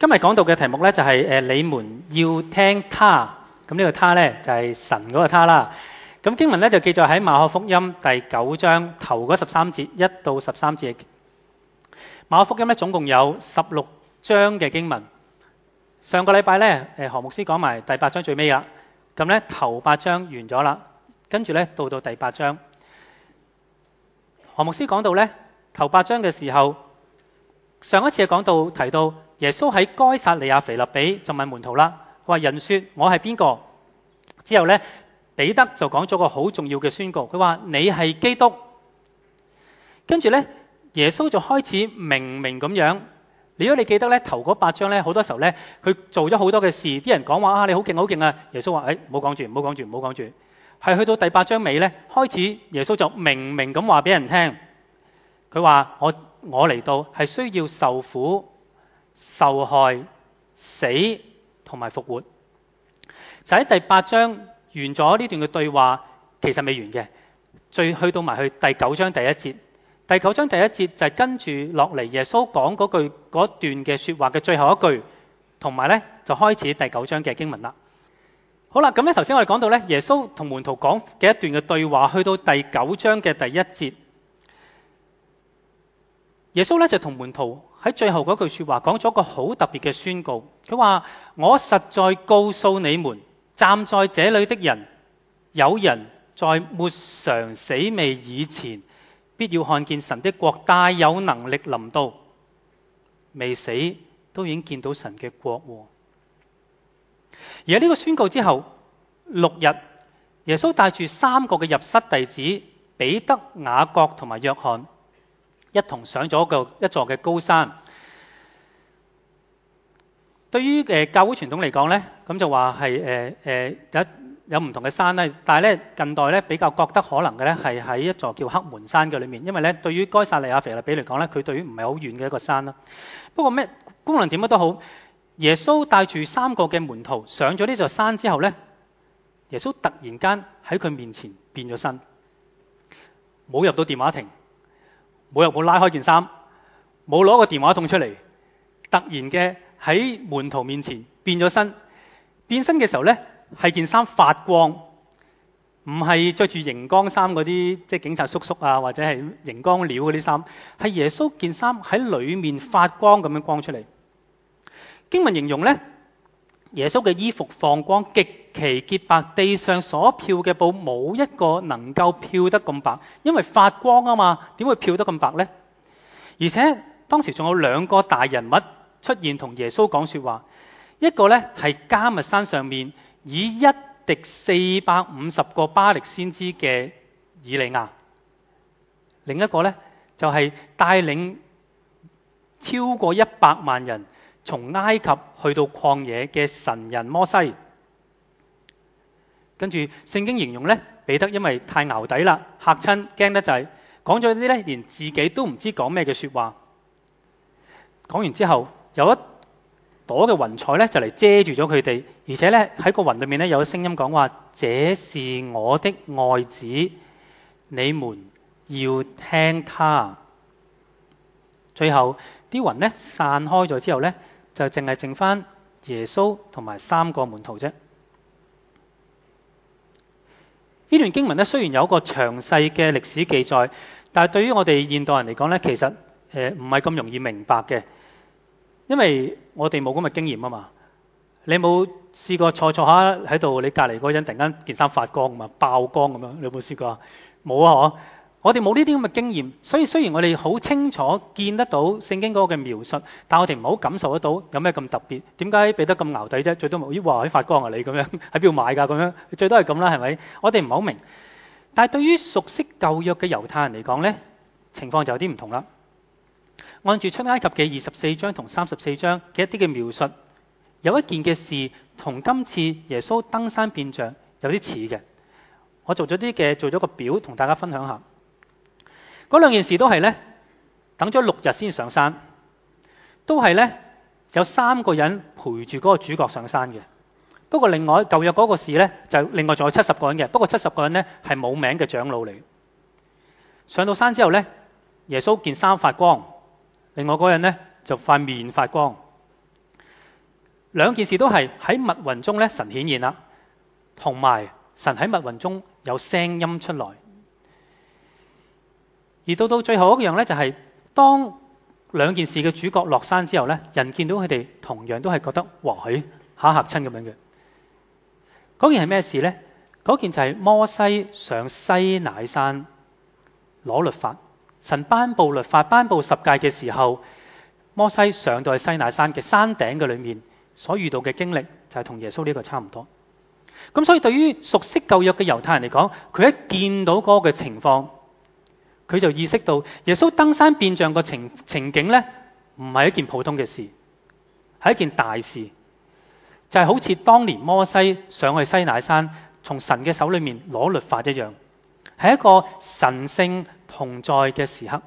今日講到嘅題目呢，就係你們要聽他，咁呢個他呢，就係神嗰個他啦。咁經文呢，就記載喺馬可福音第9章頭嗰13節1到13節。馬可福音呢，總共有16章嘅經文。上個禮拜呢，何牧師講埋第8章最尾啦。咁呢頭8章完咗啦，跟住呢到第8章。何牧師講到呢頭8章嘅時候，上一次講到提到耶穌喺該撒利亞腓立比就問門徒啦，話人說我係邊個？之後呢，彼得就講咗個好重要嘅宣告，佢話你係基督。跟住呢，耶穌就開始明咁樣。如果你記得呢頭嗰8章呢，好多時候呢，佢做咗好多嘅事，啲人講話你好勁啊！耶穌話唔好講住。係去到第8章尾呢，開始耶穌就明咁話俾人聽，佢話我嚟到係需要受苦、受害、死同埋復活。就喺第8章完咗呢段嘅對話，其實未完嘅，去到埋去第9章第1節。第9章第1節就係跟住落嚟耶穌講嗰段嘅說話嘅最後一句，同埋呢就開始第9章嘅經文啦。好啦，咁咧頭先我哋講到咧，耶穌同門徒講嘅一段嘅對話，去到第9章嘅第1節，耶穌咧就同門徒喺最後嗰句說話講咗個好特別嘅宣告。佢話：我實在告訴你們，站在這裏的人，有人在沒嘗死味以前，必要看見神的國大有能力臨到。未死都已經見到神嘅國喎。而喺呢個宣告之後6日，耶穌帶住3個嘅入室弟子彼得、雅各同埋約翰一同上咗一座嘅高山。對於教會傳統嚟講呢，咁就話係有唔同嘅山咧，但係咧近代咧比較覺得可能嘅咧係喺一座叫黑門山嘅裏面，因為咧對於該撒利亞腓立比嚟講咧，佢對於唔係好遠嘅一個山啦。不過無論點樣都好，耶穌帶住3個嘅門徒上咗呢座山之後咧，耶穌突然間喺佢面前變咗身，冇入到電話亭，冇拉開件衫，冇攞個電話筒出嚟，突然嘅喺門徒面前變咗身。變身嘅時候咧，係件衫發光，唔係着住熒光衫嗰啲，即係警察叔叔啊，或者係熒光料嗰啲衫，係耶穌件衫喺裏面發光咁樣光出嚟。經文形容咧，耶穌嘅衣服放光，極其潔白，地上所漂嘅布冇一個能夠漂得咁白，因為發光啊嘛，點會漂得咁白呢？而且當時仲有2個大人物出現同耶穌講說話，一個咧係迦密山上面以1敵450個巴力先知嘅以利亞，另一個咧就係帶領超過100萬人從埃及去到曠野嘅神人摩西。跟住聖經形容咧，彼得因為太淆底啦，嚇親驚得滯，講咗啲咧連自己都唔知講咩嘅說話。講完之後，有一朵嘅雲彩咧就嚟遮住咗佢哋，而且咧喺個雲裏面咧有聲音講話：這是我的愛子，你們要聽他。最後啲雲咧散開咗之後咧，就淨係剩翻耶穌同埋3個門徒啫。呢段經文咧雖然有一個詳細嘅歷史記載，但係對於我哋現代人嚟講咧，其實唔係咁容易明白嘅，因為我哋冇咁嘅經驗啊嘛。你冇試過坐下喺度，你隔離嗰個人突然間件衫發光嘛，爆光咁樣，你有冇試過啊？冇啊，嗬！我哋冇呢啲咁嘅經驗，所以雖然我哋好清楚見得到聖經嗰個嘅描述，但我哋唔好感受得到有咩咁特別。點解彼得咁淆底啫？最多冇話喺發光啊，你咁樣喺邊度買㗎？咁樣最多係咁啦，係咪？我哋唔係好明。但係對於熟悉舊約嘅猶太人嚟講呢，情況就有啲唔同啦。按住出埃及嘅24章同34章嘅一啲嘅描述，有一件嘅事同今次耶穌登山變像有啲似嘅。我做咗個表同大家分享下。嗰2件事都係咧，等咗6日先上山，都係咧有3個人陪住嗰個主角上山嘅。不過另外舊約嗰個事咧，就另外仲有70個人嘅。不過70個人咧係冇名嘅長老嚟。上到山之後咧，耶穌件衫發光，另外嗰人咧就塊面發光。 兩件事都係喺密雲中咧，神顯現啦，同埋神喺密雲中有聲音出來。而到最後一樣咧，就係當兩件事嘅主角落山之後咧，人見到佢哋同樣都係覺得哇，嚇親咁樣嘅。嗰件係咩事咧？嗰件就係摩西上西乃山攞律法，神頒布律法、頒布十誡嘅時候，摩西上到去西乃山嘅山頂嘅裏面所遇到嘅經歷，就係同耶穌呢個差唔多。咁所以對於熟悉舊約嘅猶太人嚟講，佢一見到嗰個嘅情況，佢就意識到耶穌登山變像個情景咧，唔係一件普通嘅事，係一件大事，就係好似當年摩西上去西乃山從神嘅手裏面攞律法一樣，係一個神聖同在嘅時刻。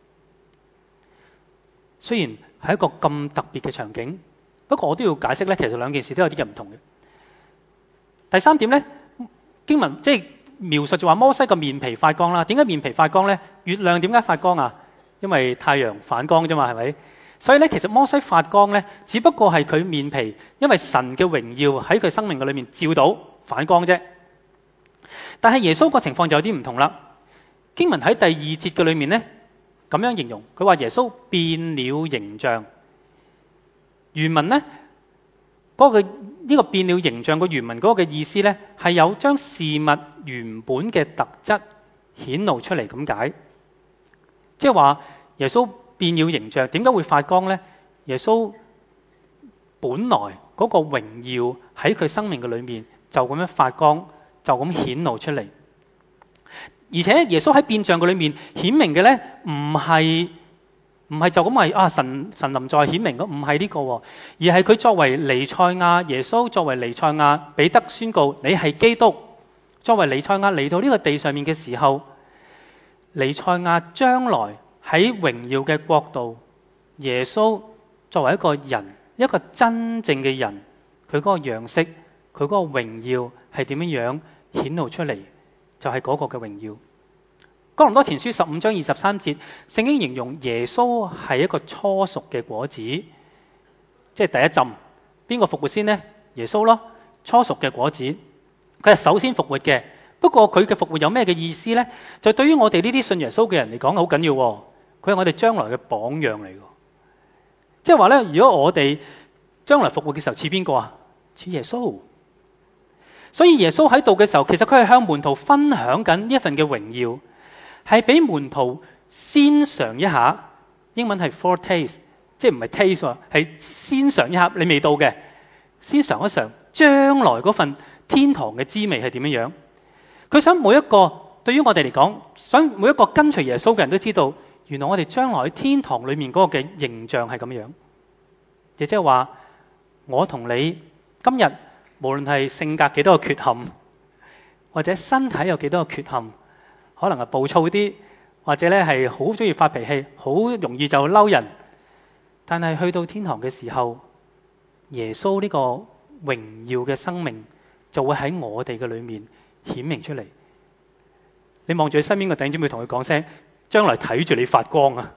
雖然係一個咁特別嘅場景，不過我都要解釋咧，其實兩件事都有啲嘅唔同嘅。第三點咧，經文即係描述就話摩西個面皮發光啦。點解面皮發光咧？月亮點解發光啊？因為太陽反光啫嘛，係咪？所以咧，其實摩西發光咧，只不過係佢面皮因為神嘅榮耀喺佢生命嘅裏面照到反光啫。但係耶穌個情況就有啲唔同啦。經文喺第二節嘅裏面咧，咁樣形容，佢話耶穌變了形象。原文咧嗰個呢個變了形象個原文嗰個嘅意思咧，係有將事物原本嘅特質顯露出嚟咁解。即係話耶穌變了形象，點解會發光咧？耶穌本來嗰個榮耀喺佢生命嘅裏面就咁樣發光，就咁顯露出嚟。而且耶穌喺變像嘅裏面顯明嘅咧，唔係就咁係神臨在顯明嘅，唔係呢個，而係佢作為彌賽亞，耶穌作為彌賽亞，彼得宣告你係基督。作為彌賽亞嚟到呢個地上面嘅時候，彌賽亞將來喺榮耀嘅國度，耶穌作為一個人，一個真正嘅人，佢嗰個樣式，佢嗰個榮耀係點樣顯露出嚟？就係嗰個嘅榮耀。哥林多前書15章23節，聖經形容耶穌係一個初熟嘅果子，即係第一浸。邊個復活先呢？耶穌咯，初熟嘅果子，佢係首先復活嘅。不過佢嘅復活有咩嘅意思呢？就對於我哋呢啲信耶穌嘅人嚟講好緊要。佢係我哋將來嘅榜樣嚟嘅。即係話咧，如果我哋將來復活嘅時候似邊個啊？似耶穌。所以耶穌喺度嘅時候，其實佢係向門徒分享緊呢一份嘅榮耀，係俾門徒先嘗一下。英文係 foretaste， 即係唔係 taste 喎，係先嘗一下你未到嘅，先嘗一嘗將來嗰份天堂嘅滋味係點樣。佢想每一個對於我哋嚟講，想每一個跟隨耶穌嘅人都知道，原來我哋將來喺天堂裏面嗰個嘅形象係咁樣。亦即係話，我同你今日無論係性格幾多個缺陷，或者身體有幾多個缺陷，可能係暴躁啲，或者咧係好中意發脾氣，好容易就嬲人。但係去到天堂嘅時候，耶穌呢個榮耀嘅生命就會喺我哋嘅裏面顯明出嚟。你望住你身邊嘅弟兄姊妹，同佢講聲，將來睇住你發光啊！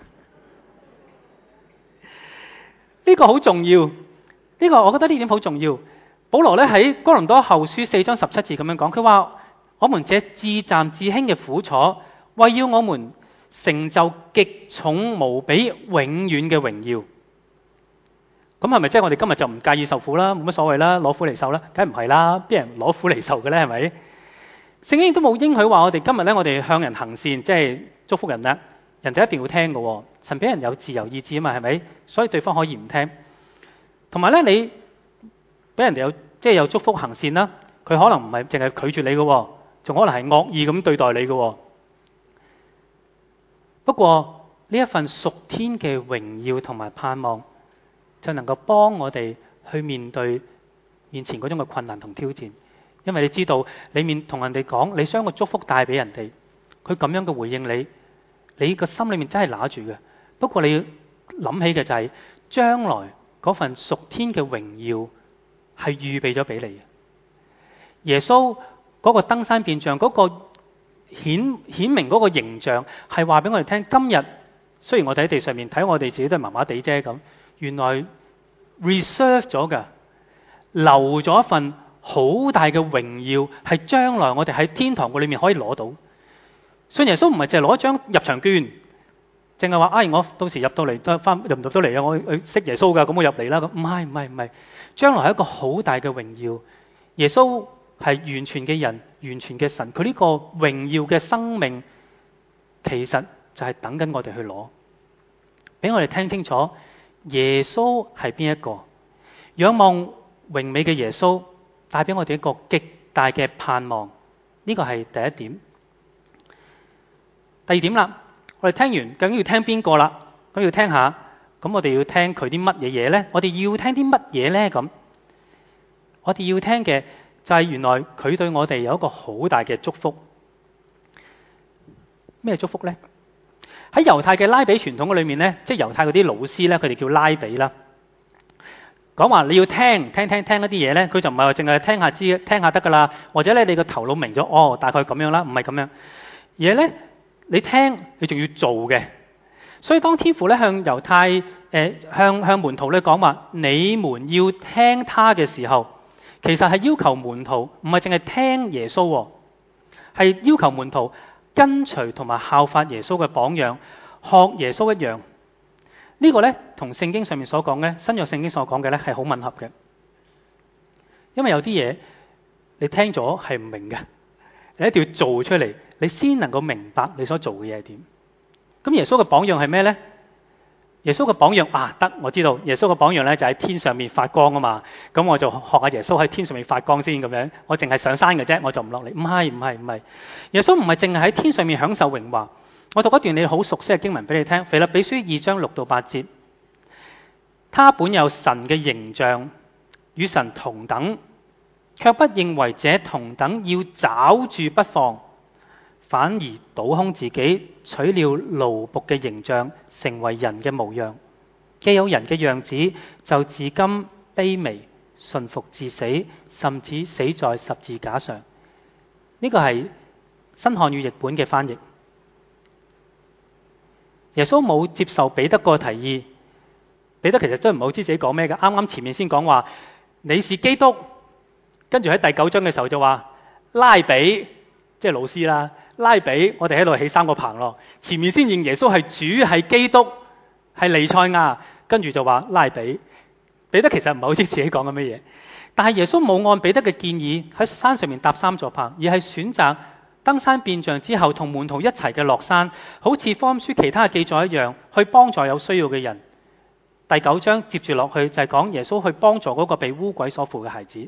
呢個好重要，呢個我覺得呢點好重要。保羅咧喺哥林多後書4章17節咁樣講，佢話我們這至暫至輕嘅苦楚，為要我們成就極重無比永遠嘅榮耀。咁係咪即係我哋今日就唔介意受苦啦？冇乜所謂啦，攞苦嚟受啦？梗係唔係啦，邊人攞苦嚟受嘅咧？係咪？聖經都冇應許話我哋今日咧，我哋向人行善，即係祝福人啦，人哋一定要聽嘅。神俾人有自由意志啊嘛，係咪？所以對方可以唔聽。同埋咧，你俾人哋有祝福行善啦，佢可能唔係淨係拒絕你嘅，仲可能係惡意咁對待你嘅。不過呢一份屬天嘅榮耀同埋盼望，就能夠幫我哋去面對面前嗰種嘅困難同挑戰。因為你知道，你同人哋講，你將個祝福帶俾人哋，佢咁樣嘅回應你，你個心裏面真係揦住嘅。不過你要諗起嘅就係，將來嗰份屬天嘅榮耀係預備咗俾你嘅。耶穌嗰個登山變像，嗰個顯明嗰個形象，係話俾我哋聽。今日雖然我哋喺地上面睇，我哋自己都係麻麻地啫咁，原來 reserve 咗㗎，留咗一份好大嘅榮耀，係將來我哋喺天堂嘅裏面可以攞到。信耶穌唔係淨係攞一張入場券，淨係話我到時入到嚟得翻入唔到嚟啊！我識耶穌㗎，咁我入嚟啦。咁唔係，將來係一個好大嘅榮耀。耶穌係完全嘅人，完全嘅神，佢呢個榮耀嘅生命，其實就係等緊我哋去攞，俾我哋聽清楚耶穌係邊一個。仰望榮美嘅耶穌，帶俾我哋一個極大嘅盼望。呢個係第一點。第二點啦，我哋聽完究竟要聽邊個啦？咁要聽下，咁我哋要聽佢啲乜嘢嘢呢？我哋要聽啲乜嘢呢？咁我哋要聽嘅就係原來佢對我哋有一個好大嘅祝福。咩祝福呢？喺猶太嘅拉比傳統嘅裏面呢，即係猶太嗰啲老師呢，佢哋叫拉比啦。講話你要聽一啲嘢呢，佢就唔係話淨係聽下得噶啦，或者咧你個頭腦明咗，大概咁樣啦，唔係咁樣。而係咧你聽，你仲要做嘅。所以當天父咧向猶太向門徒咧講話，你們要聽他嘅時候，其實係要求門徒唔係淨係聽耶穌，係要求門徒跟隨同埋效法耶穌嘅榜樣，學耶穌一樣。呢個咧同聖經上面所講嘅新約聖經所講嘅咧係好吻合嘅，因為有啲嘢你聽咗係唔明嘅，你一定要做出嚟，你先能夠明白你所做嘅嘢係點。咁耶穌嘅榜樣係咩咧？耶穌嘅榜樣得，我知道耶穌嘅榜樣咧就喺天上面發光啊嘛。咁我就學下耶穌喺天上面發光先咁樣。我淨係上山嘅啫，我就唔落嚟。唔係，耶穌唔係淨係喺天上面享受榮華。我讀一段你好熟悉嘅經文俾你聽，腓立比書2章6到8節。他本有神嘅形象，與神同等，卻不認為這同等要抓住不放，反而倒空自己，取了奴僕嘅形象，成為人嘅模樣。既有人嘅樣子，就至今卑微，順服至死，甚至死在十字架上。呢個係新漢語譯本嘅翻譯。耶穌冇接受彼得個提議，彼得其實真係唔好知自己講咩嘅。啱啱前面先講話你是基督，跟住喺第9章嘅時候就話拉比，即係老師啦，拉比，我哋喺度起3個棚咯。前面先認耶穌係主，係基督，係彌賽亞，跟住就話拉比。彼得其實唔係好知自己講緊乜嘢，但係耶穌冇按彼得嘅建議喺山上面搭3座棚，而係選擇登山變像之後，同門徒一齊嘅落山，好似福音書其他嘅記載一樣，去幫助有需要嘅人。第9章接住落去就係講耶穌去幫助嗰個被污鬼所附嘅孩子。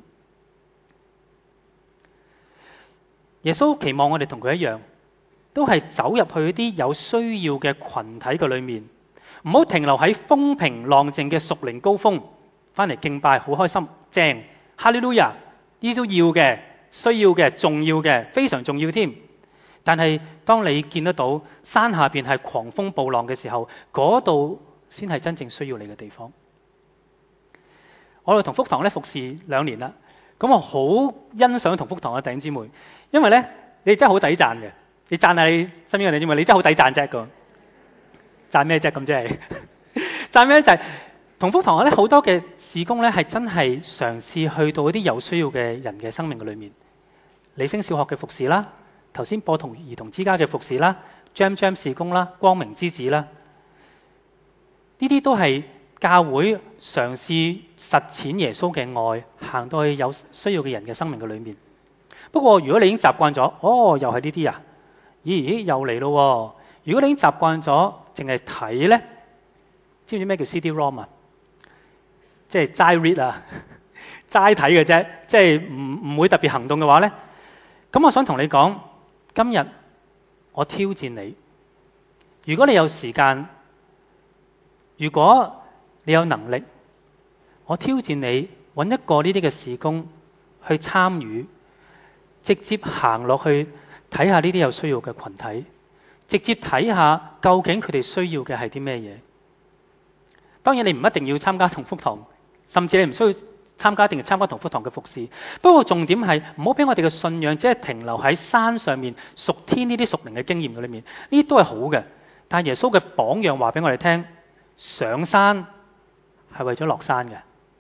耶穌期望我哋同佢一樣，都係走入去啲有需要嘅群體嘅裏面，唔好停留喺風平浪靜嘅屬靈高峰，翻嚟敬拜好開心，正，哈利路亞，呢啲都要嘅。需要嘅、重要嘅、非常重要添。但係當你見得到山下邊係狂風暴浪嘅時候，嗰度先係真正需要你嘅地方。我哋同福堂咧服侍2年啦，咁我好欣賞同福堂嘅弟兄姊妹，因為咧你真係好抵讚嘅。你讚下你身邊嘅弟兄姊妹，你真係好抵讚啫個。讚咩啫咁即係？讚咩就係同福堂咧好多嘅事工咧係真係嘗試去到一啲有需要嘅人嘅生命嘅裏面。理星小學嘅服侍啦，頭先播同兒童之家嘅服侍啦，Jam 事工啦，光明之子啦，呢啲都係教會嘗試實踐耶穌嘅愛，行到去有需要嘅人嘅生命嘅裏面。不過如果你已經習慣咗，又係呢啲啊，咦又嚟咯。如果你已經習慣咗淨係睇咧，知唔知咩叫 CD-ROM 啊？即係齋 read 啊，齋睇嘅啫，即係唔會特別行動嘅話咧。咁我想同你講，今日我挑戰你，如果你有時間，如果你有能力，我挑戰你揾一個呢啲嘅事工去參與，直接行落去睇下呢啲有需要嘅群體，直接睇下究竟佢哋需要嘅係啲咩嘢。當然你唔一定要參加同福堂，甚至你唔需要參加定係參加同福堂嘅服侍。不過重點係唔好俾我哋嘅信仰只係停留喺山上面屬天呢啲屬靈嘅經驗嘅裏面，呢啲都係好嘅。但係耶穌嘅榜樣話俾我哋聽，上山係為咗落山嘅，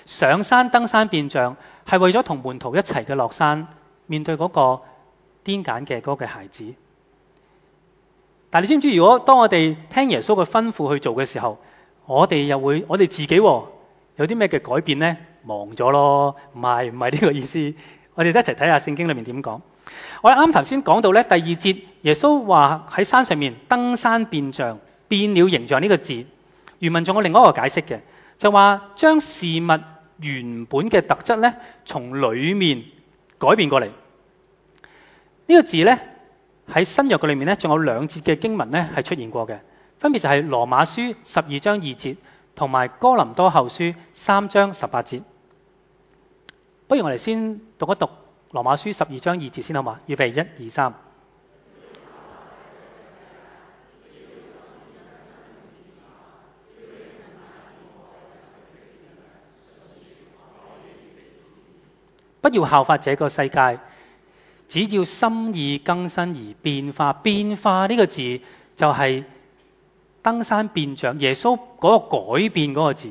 上山登山變像，係為咗同門徒一齊嘅落山，面對嗰個癲癇嘅嗰個孩子。但你知唔知，如果當我哋聽耶穌嘅吩咐去做嘅時候，我哋自己有啲咩嘅改變呢？忘咗咯，唔係呢個意思。我哋一齊睇下聖經裏面點講。我哋啱頭先講到咧，第2節耶穌話喺山上面登山變像，變了形象呢個字，原文仲有另外一個解釋嘅，就話將事物原本嘅特質咧，從裏面改變過嚟。呢個字咧喺新約嘅裏面咧，仲有2節嘅經文咧係出現過嘅，分別就係羅馬書12章2節同埋哥林多後書3章18節。不如我哋先讀一讀羅馬書12章2節先好嘛？預備1、2、3。不要效法這個世界，只要心意更新而變化。變化呢個字就係登山變像，耶穌嗰個改變嗰個字。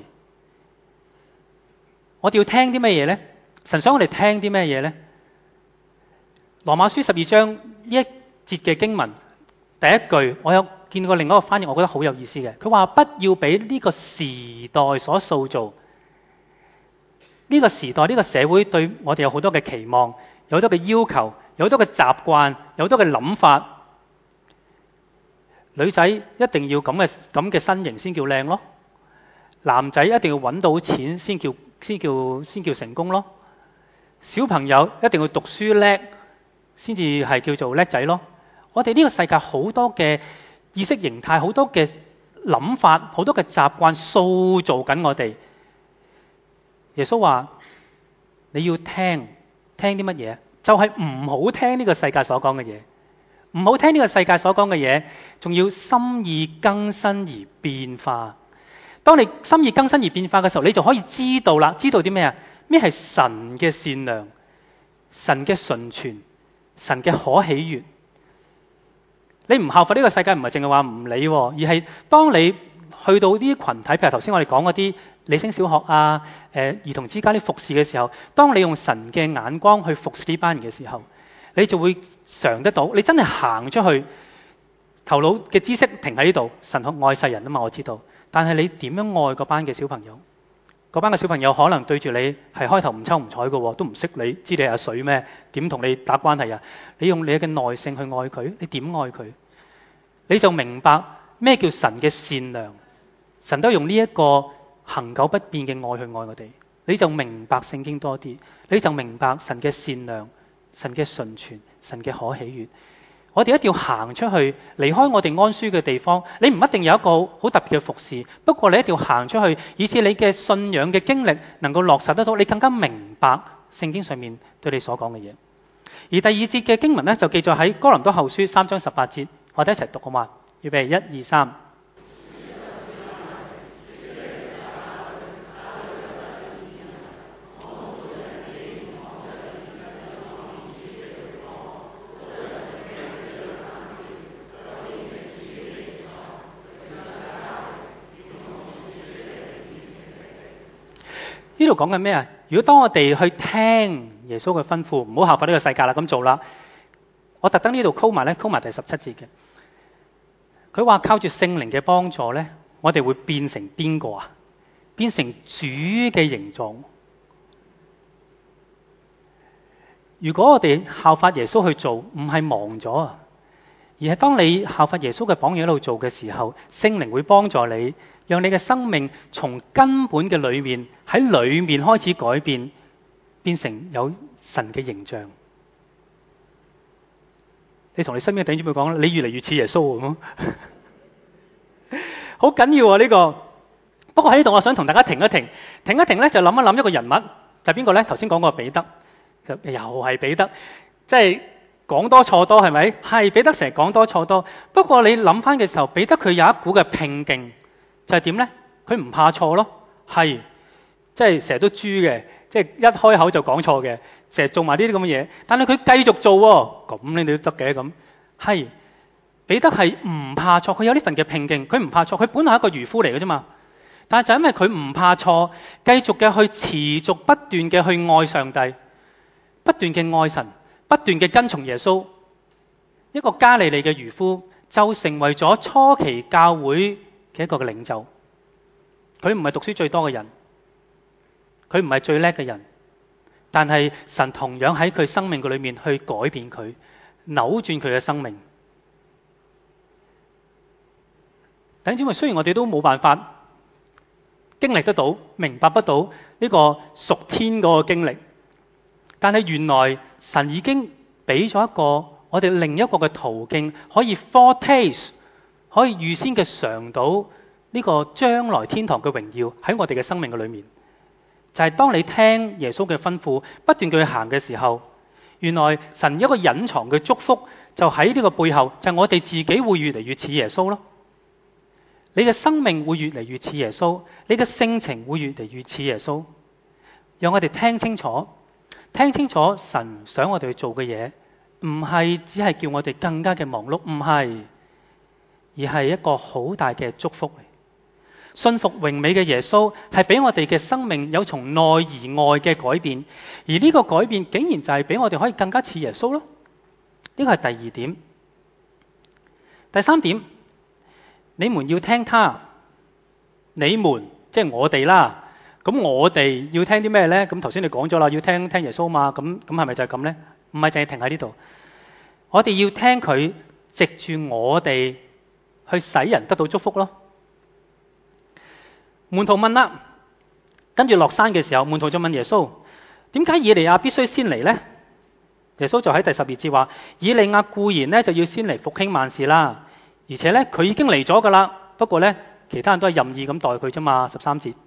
我哋要聽啲咩嘢呢？神想我哋聽啲咩嘢呢？羅馬書12章呢一節嘅經文第一句，我有見過另外一個翻譯，我覺得好有意思嘅。佢話不要俾呢個時代所塑造。呢個時代，呢個社會對我哋有好多嘅期望，有好多嘅要求，有好多嘅習慣，有好多嘅諗法。女仔一定要咁嘅身形先叫靚咯，男仔一定要揾到錢先叫成功咯，小朋友一定要讀書叻先至係叫做叻仔咯。我哋呢個世界好多嘅意識形態，好多嘅諗法，好多嘅習慣塑造緊我哋。耶穌話你要聽啲乜嘢？就係唔好聽呢個世界所講嘅嘢，唔好聽呢個世界所講嘅嘢，仲要心意更新而變化。當你心意更新而變化嘅時候，你就可以知道啦，知道啲咩啊？咩係神嘅善良、神嘅純全、神嘅可喜悅。你唔效法呢個世界，唔係淨係話唔理，而係當你去到啲群體，譬如頭先我哋講嗰啲理星小學啊、兒童之家啲服侍嘅時候，當你用神嘅眼光去服侍呢班人嘅時候，你就會嘗得到。你真係行出去，頭腦嘅知識停喺呢度，神愛世人啊嘛，我知道。但係你點樣愛嗰班嘅小朋友？嗰班嘅小朋友可能對住你係開頭唔抽唔睬嘅，都唔識你，知你係水咩？點同你打關係啊？你用你嘅耐性去愛佢，你點愛佢？你就明白咩叫神嘅善良。神都用呢一個恆久不變嘅愛去愛我哋，你就明白聖經多啲，你就明白神嘅善良、神嘅純全、神嘅可喜悅。我哋一定要行出去，離開我哋安舒嘅地方。你唔一定有一個好特別嘅服侍，不過你一定要行出去，以致你嘅信仰嘅經歷能夠落實得到，你更加明白聖經上面對你所講嘅嘢。而第2節嘅經文呢，就記載喺哥林多後書3章18節，我哋一齊讀好嘛？預備1、2、3。呢度講緊咩啊？如果當我哋去聽耶穌嘅吩咐，唔好效法呢個世界啦，咁做啦。我特登呢度call埋第17節嘅。佢話靠住聖靈嘅幫助咧，我哋會變成邊個啊？變成主嘅形狀。如果我哋效法耶穌去做，唔係忘咗啊，而係當你效法耶穌嘅榜樣喺度做嘅時候，聖靈會幫助你，讓你嘅生命從根本嘅裏面喺裏面開始改變，變成有神嘅形象。你同你身邊嘅弟兄姊妹講，你越嚟越似耶穌咁，好緊要啊呢個。不過喺呢度，我想同大家停一停咧，就諗一諗一個人物，就係邊個咧？頭先講過彼得，又係彼得，即係講多錯多，係咪？係彼得成日講多錯多。不過你諗翻嘅時候，彼得佢有一股嘅拼勁，就係點咧？佢唔怕錯咯，係即係成日都豬嘅，即係一開口就講錯嘅，成日做埋呢啲咁嘅嘢。但係佢繼續做喎，咁你都得嘅咁。係彼得係唔怕錯，佢有呢份嘅拼勁，佢唔怕錯。佢本來係一個漁夫嚟嘅啫嘛， 但係就因為佢唔怕錯，繼續嘅去持續不斷嘅去愛上帝，不斷嘅愛神，不斷嘅跟從耶穌，一個加利利嘅漁夫就成為咗初期教會嘅一個嘅領袖。佢唔係讀書最多嘅人，佢唔係最叻嘅人，但係神同樣喺佢生命嘅裏面去改變佢，扭轉佢嘅生命。弟兄姊妹，雖然我哋都冇辦法經歷得到、明白不到呢個屬天嗰個經歷，但係原來神已經俾咗一個我哋另一個嘅途徑，可以 foretaste， 可以預先嘅嘗到呢個將來天堂嘅榮耀喺我哋嘅生命嘅裏面。就係當你聽耶穌嘅吩咐，不斷去行嘅時候，原來神一個隱藏嘅祝福就喺呢個背後，就係我哋自己會越嚟越似耶穌咯。你嘅生命會越嚟越似耶穌，你嘅性情會越嚟越似耶穌。讓我哋聽清楚神想我哋去做嘅嘢，唔係只係叫我哋更加嘅忙碌，唔係，而係一個好大嘅祝福。信服榮美嘅耶穌係俾我哋嘅生命有從內而外嘅改變，而呢個改變竟然就係俾我哋可以更加似耶穌咯。呢個係第二點。第三點，你們要聽他，你們即係我哋啦。咁我哋要聽啲咩呢？咁頭先你講咗啦，要聽耶穌嘛。咁係咪就係咁呢？唔係淨係停喺呢度。我哋要聽佢藉住我哋去使人得到祝福咯。門徒問啦，跟住落山嘅時候，門徒就問耶穌：點解以利亞必須先嚟呢？耶穌就喺第12節話：以利亞固然呢就要先嚟復興萬事啦，而且呢佢已經嚟咗噶啦，不過呢其他人都係任意咁待佢啫嘛。13節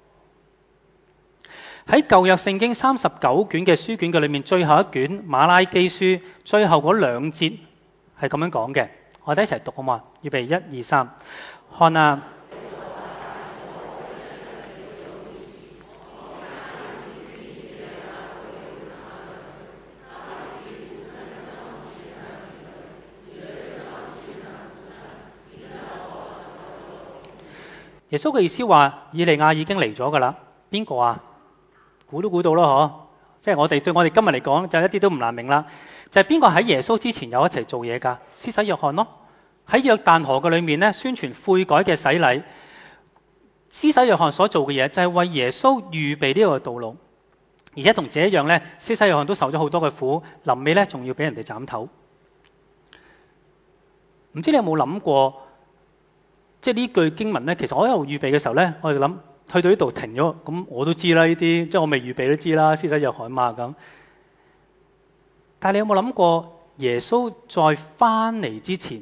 喺舊約聖經39卷嘅書卷嘅裏面，最後一卷馬拉基書最後嗰2節係咁樣講嘅，我哋一齊讀好嘛？預備1、2、3，看啊！耶穌嘅意思話，以利亞已經嚟咗噶啦。邊個啊？估都估到咯，嗬！即係對我哋今日嚟講，就一啲都唔難明啦。就係邊個喺耶穌之前有一齊做嘢噶？施洗約翰咯。喺約旦河嘅裏面咧，宣傳悔改嘅洗禮。施洗約翰所做嘅嘢就係為耶穌預備呢個道路，而且同自己一樣咧，施洗約翰都受咗好多嘅苦，臨尾咧仲要俾人哋斬頭。唔知你有冇諗過？即係呢句經文咧，其實我一路預備嘅時候咧，我就諗去到呢度停咗，咁我都知啦，呢啲即係我未預備都知啦，施洗約翰嘛咁。但係你有冇諗過耶穌再翻嚟之前，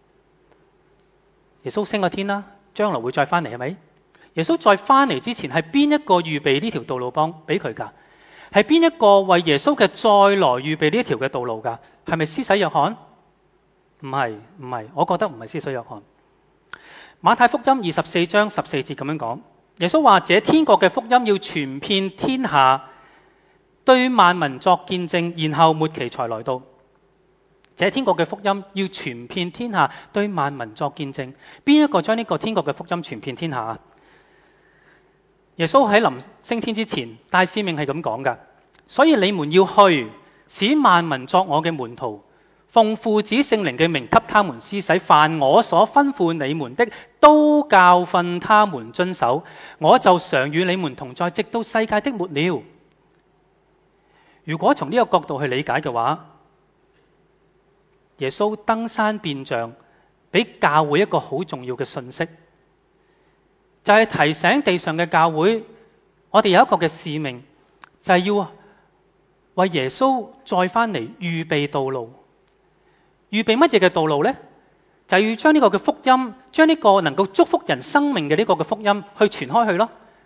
耶穌升個天啦，將來會再翻嚟係咪？耶穌再翻嚟之前係邊一個預備呢條道路幫俾佢㗎？係邊一個為耶穌嘅再來預備呢一條嘅道路㗎？係咪施洗約翰？唔係，我覺得唔係施洗約翰。馬太福音24章14節咁樣講，耶穌話：這天國嘅福音要傳遍天下，對萬民作見證，然後末期才來到。這天國嘅福音要傳遍天下，對萬民作見證。邊一個將呢個天國嘅福音傳遍天下啊？耶穌喺臨升天之前，大使命係咁講㗎，所以你們要去，使萬民作我嘅門徒。奉父子聖靈嘅名給他們施洗，凡我所吩咐你們的，都教訓他們遵守。我就常與你們同在，直到世界的末了。如果從呢個角度去理解嘅話，耶穌登山變像，俾教會一個好重要嘅信息，就係提醒地上嘅教會，我哋有一個嘅使命，就係要為耶穌再翻嚟預備道路。預備乜嘢嘅道路呢？就係要將呢個嘅福音，將呢個能夠祝福人生命嘅呢個嘅福音去傳開去咯。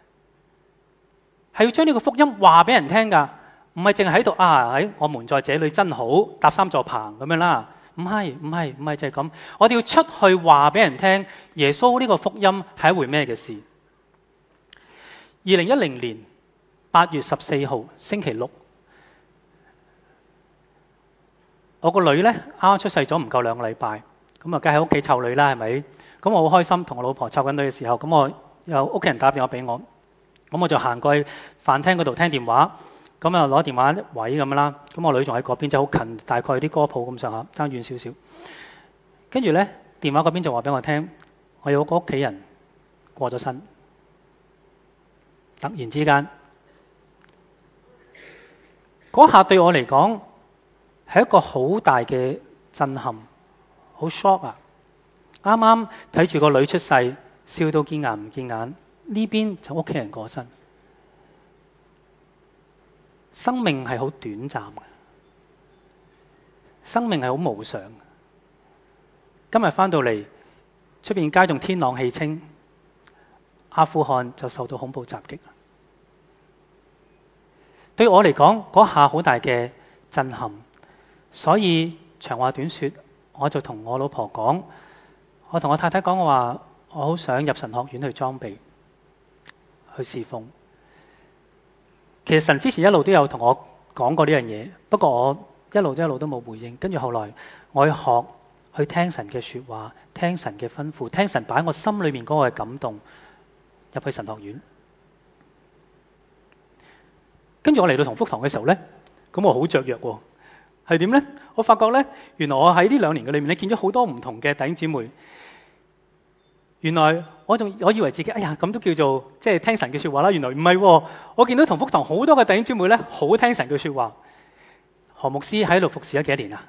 係要將呢個福音話俾人聽㗎，唔係淨係喺度我們在這裡真好，搭3座棚咁樣啦。唔係就係咁。我哋要出去話俾人聽，耶穌呢個福音係一回咩嘅事？2010年8月14號星期六。我個女咧啱啱出世咗唔夠2個禮拜，咁啊梗係喺屋企湊女啦，係咪？咁我好開心，同我老婆湊緊女嘅時候，咁我有屋企人打電話俾我，咁我就行過去飯廳嗰度聽電話，咁啊攞電話一位咁啦，咁我女仲喺嗰邊，就好近，大概啲歌鋪咁上下，爭遠少少。跟住咧，電話嗰邊就話俾我聽，我有個屋企人過咗身，突然之間，嗰下對我嚟講係一個好大嘅震撼，好 shock 啊！啱啱睇住個女出世，笑到見牙唔見眼，呢邊就屋企人過身。生命係好短暫嘅，生命係好無常嘅。今日返到嚟，出邊街仲天朗氣清，阿富汗就受到恐怖襲擊。對我嚟講，嗰下好大嘅震撼，所以長話短說，我就同我老婆講，我同我太太講，我話我好想入神學院去裝備，去侍奉。其實神之前一路都有同我講過呢樣嘢，不過我一路都冇回應。跟住後來我去學去聽神嘅說話，聽神嘅吩咐，聽神擺喺我心裏面嗰個感動，入去神學院。跟住我嚟到同福堂嘅時候呢，咁我好雀躍喎，係點呢？我發覺呢，原來我喺呢2年嘅裏面咧，見咗好多唔同嘅弟兄姊妹。原來我以為自己，哎呀，咁都叫做即係聽神嘅說話啦。原來唔係喎，我見到同福堂好多嘅弟兄姊妹咧，好聽神嘅說話。何牧師喺度服侍咗幾多年啊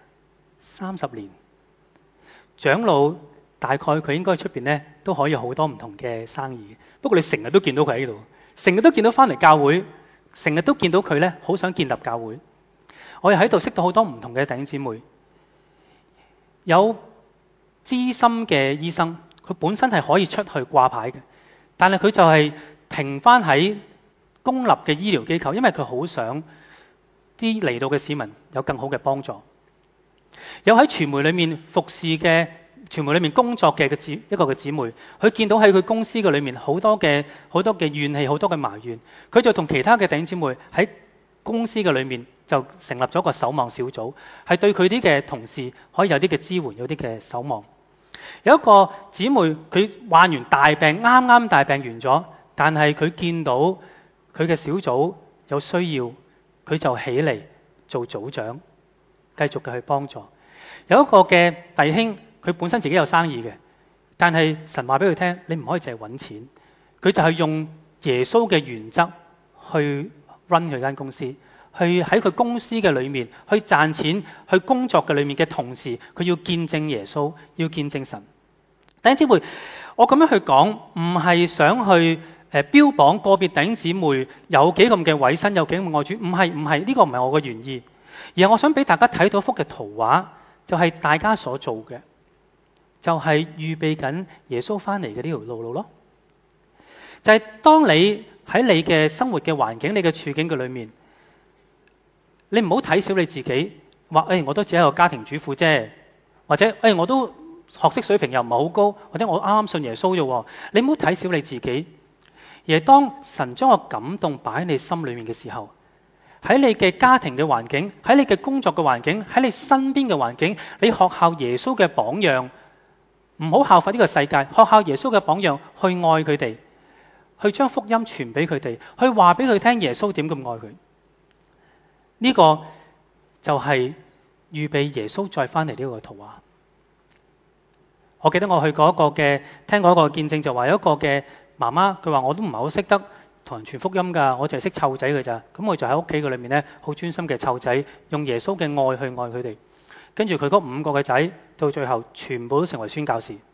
？30年。長老大概佢應該喺出邊咧都可以有好多唔同嘅生意。不過你成日都見到佢喺度，成日都見到翻嚟教會，成日都見到佢咧，好想建立教會。我又喺度識到好多唔同嘅弟兄姊妹，有資深嘅醫生。佢本身係可以出去掛牌嘅，但係佢就係停翻喺公立嘅醫療機構，因為佢好想啲嚟到嘅市民有更好嘅幫助。有喺傳媒裏面服侍嘅、傳媒裏面工作嘅一個嘅姊妹，佢見到喺佢公司嘅裏面好多嘅怨氣、好多嘅埋怨，佢就同其他嘅弟兄姊妹喺公司嘅裏面就成立咗個守望小組，係對佢啲嘅同事可以有啲嘅支援，有啲嘅守望。有一個姊妹，佢患完大病，啱大病完咗，但係佢見到佢嘅小組有需要，佢就起嚟做組長，繼續嘅去幫助。有一個嘅弟兄，佢本身自己有生意嘅，但係神話俾佢聽，你唔可以淨係揾錢，佢就係用耶穌嘅原則去 run 佢間公司。去喺佢公司嘅裏面去賺錢，去工作嘅裏面嘅同時，佢要見證耶穌，要見證神。弟兄姊妹，我咁樣去講，唔係想去標榜個別弟兄姊妹有幾咁嘅委身，有幾咁愛主，唔係，呢個唔係我嘅原意，而係我想俾大家睇到一幅嘅圖畫，就係大家所做嘅，就係預備緊耶穌翻嚟嘅呢條路咯。就係當你喺你嘅生活嘅環境、你嘅處境嘅裏面。你唔好睇小你自己，話我都只係一個家庭主婦啫，或者我都學識水平又唔係好高，或者我啱啱信耶穌啫。你唔好睇小你自己，而係當神將個感動擺喺你心裏面嘅時候，喺你嘅家庭嘅環境，喺你嘅工作嘅環境，喺你身邊嘅環境，你學效耶穌嘅榜樣，唔好效法呢個世界，學效耶穌嘅榜樣去愛佢哋，去將福音傳俾佢哋，去話俾佢聽耶穌點咁愛佢。呢個就係預備耶穌再翻嚟呢個圖畫。我記得我去過一個嘅，聽過一個見證，就話有一個嘅媽媽，佢話我都唔係好識得同人傳福音㗎，我淨係識湊仔㗎咋。咁我就喺屋企嘅裏面咧，好專心嘅湊仔，用耶穌嘅愛去愛佢哋。跟住佢嗰5個嘅仔，到最後全部都成為宣教士。弟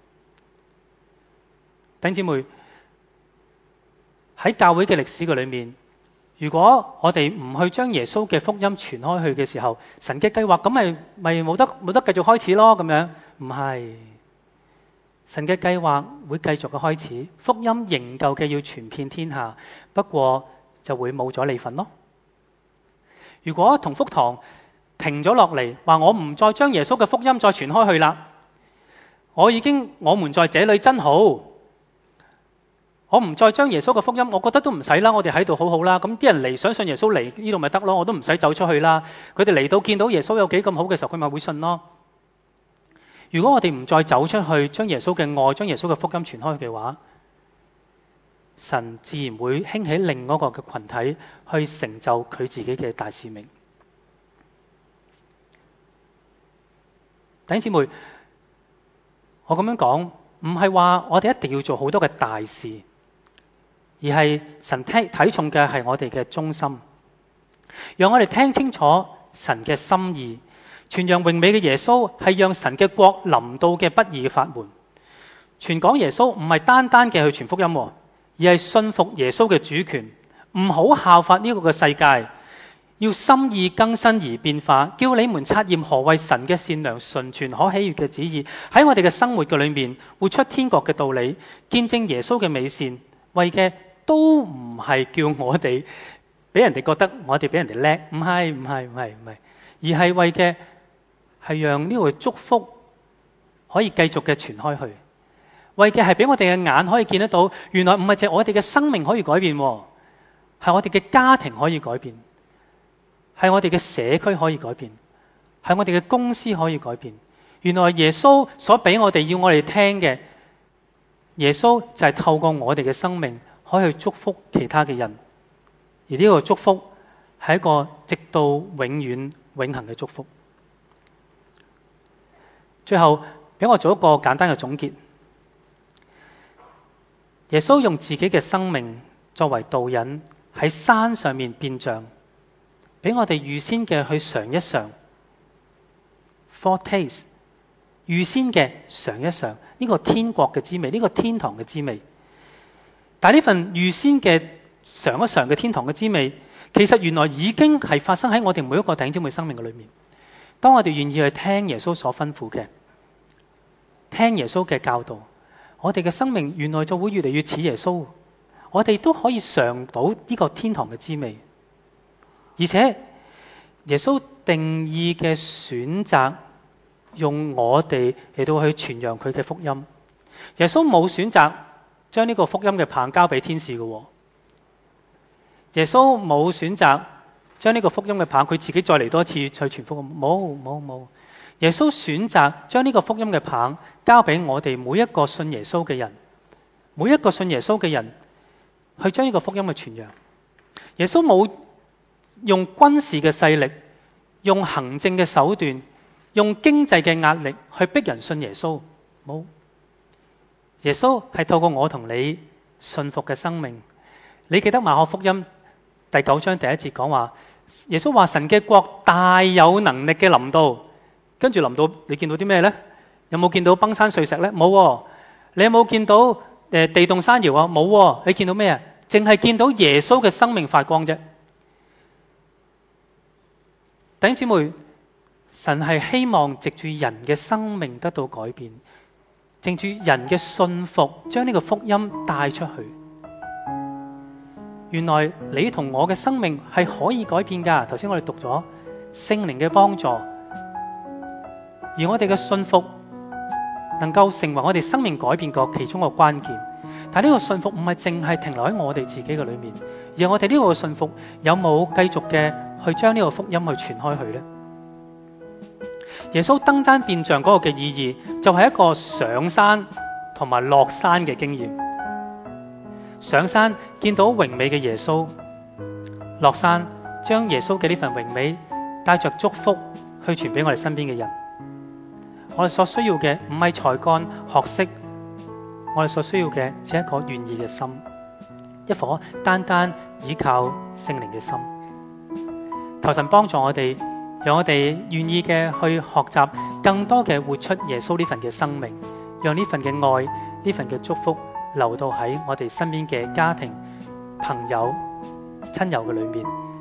兄姊妹，喺教會嘅歷史嘅裏面，如果我哋唔去將耶穌嘅福音傳開去嘅時候，神嘅計劃咁咪冇得繼續開始咯。咁樣唔係，神嘅計劃會繼續嘅開始，福音仍舊嘅要傳遍天下，不過就會冇咗你份咯。如果同福堂停咗落嚟，話我唔再將耶穌嘅福音再傳開去啦，我們在這裏真好。我唔再將耶穌嘅福音，我覺得都唔使啦，我哋喺度好好啦。咁啲人嚟想信耶穌嚟呢度咪得咯，我都唔使走出去啦。佢哋嚟到見到耶穌有幾咁好嘅時候，佢咪會信咯。如果我哋唔再走出去，將耶穌嘅愛、將耶穌嘅福音傳開嘅話， 神自然會興起另一個嘅群體去成就佢自己嘅大使命。弟兄姊妹，我咁樣講唔係話我哋一定要做好多嘅大事，而係神睇重嘅係我哋嘅忠心，讓我哋聽清楚神嘅心意。傳揚榮美嘅耶穌係讓神嘅國臨到嘅不義嘅法門。傳講耶穌唔係單單嘅去傳福音，而係信服耶穌嘅主權，唔好效法呢個嘅世界，要心意更新而變化，叫你們察驗何為神嘅善良、純全、可喜悅嘅旨意。喺我哋嘅生活嘅裏面，活出天國嘅道理，見證耶穌嘅美善，為嘅都唔係叫我哋俾人哋覺得我哋比人哋叻，唔係，而係為嘅係讓呢個祝福可以繼續嘅傳開去，為嘅係俾我哋嘅眼可以見得到，原來唔係淨係我哋嘅生命可以改變，係我哋嘅家庭可以改變，係我哋嘅社區可以改變，係我哋嘅公司可以改變。原來耶穌所俾我哋要我哋聽嘅，耶穌就係透過我哋嘅生命可以去祝福其他嘅人，而呢個祝福係一個直到永遠永恆嘅祝福。最後俾我做一個簡單嘅總結。耶穌用自己嘅生命作為導引，喺山上面變像，俾我哋預先嘅去嘗一嘗 foretaste， 預先嘅嘗一嘗呢個天國嘅滋味，呢個天堂嘅滋味。但係呢份預先嘅嘗一嘗嘅天堂嘅滋味，其實原來已經係發生喺我哋每一個弟兄姊妹生命嘅裏面。當我哋願意去聽耶穌所吩咐嘅，聽耶穌嘅教導，我哋嘅生命原來就會越嚟越似耶穌，我哋都可以嘗到呢個天堂嘅滋味。而且耶穌定義嘅選擇，用我哋嚟到去傳揚佢嘅福音。耶穌冇選擇將呢個福音嘅棒交俾天使嘅，耶穌冇選擇將呢個福音嘅棒佢自己再嚟多一次去傳福音，冇。耶穌選擇將呢個福音嘅棒交俾我哋每一個信耶穌嘅人，每一個信耶穌嘅人去將呢個福音去傳揚。耶穌冇用軍事嘅勢力，用行政嘅手段，用經濟嘅壓力去逼人信耶穌，冇。耶穌係透過我同你信服嘅生命。你記得馬可福音第9章第1節講話，耶穌話神嘅國大有能力嘅臨到，跟住臨到你見到啲咩呢？有冇見到崩山碎石呢？冇。你有冇見到地動山搖啊？冇。你見到咩啊？淨係見到耶穌嘅生命發光啫。弟兄姊妹，神係希望藉住人嘅生命得到改變，藉住人嘅信服將呢個福音帶出去。原來你同我嘅生命係可以改變㗎。頭先我哋讀咗聖靈嘅幫助，而我哋嘅信服能夠成為我哋生命改變個其中個關鍵。但係呢個信服唔係淨係停留喺我哋自己嘅裏面，而我哋呢個信服有冇繼續嘅去將呢個福音去傳開去呢？耶穌登山變像嗰個嘅意義就係一個上山同埋落山嘅經驗。上山見到榮美嘅耶穌，落山將耶穌嘅呢份榮美帶着祝福去傳俾我哋身邊嘅人。我哋所需要嘅唔係才幹學識，我哋所需要嘅只係一個願意嘅心，一顆單單依靠聖靈嘅心。求神幫助我哋，讓我哋願意嘅去學習更多嘅活出耶穌呢份嘅生命，讓呢份嘅愛，呢份嘅祝福流到喺我哋身邊嘅家庭、朋友、親友嘅裏面。